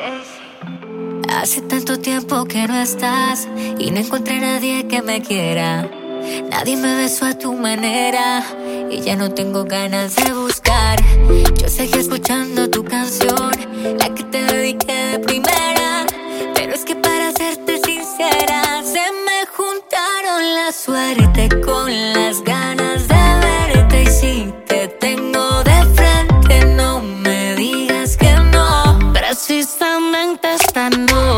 Hace tanto tiempo que no estás y no encontré a nadie que me quiera. Nadie me besó a tu manera y ya no tengo ganas de buscar. Yo seguí escuchando tu canción, la que te dediqué de primera. Pero es que para serte sincera, se me juntaron la suerte con las ganas de verte. Y si te tengo de frente, no me digas que no. Precisamente esta noche